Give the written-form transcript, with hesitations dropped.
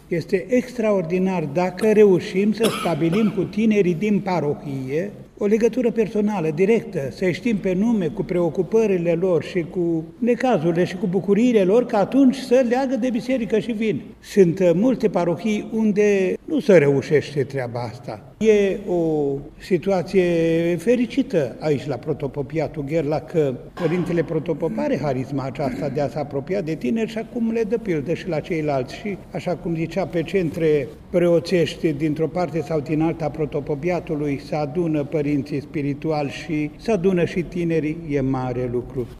Este extraordinar dacă reușim să stabilim cu tinerii din parohie o legătură personală, directă, să știm pe nume, cu preocupările lor și cu necazurile și cu bucuriile lor, că atunci să leagă de biserică și vin. Sunt multe parohii unde nu se reușește treaba asta. E o situație fericită aici la Protopopiatul Gherla, că Părintele Protopop are harisma aceasta de a se apropia de tineri și acum le dă pildă și la ceilalți. Și așa cum zicea, pe centre preoțești dintr-o parte sau din alta a Protopopiatului se adună părinții spirituali și se adună și tinerii, e mare lucru.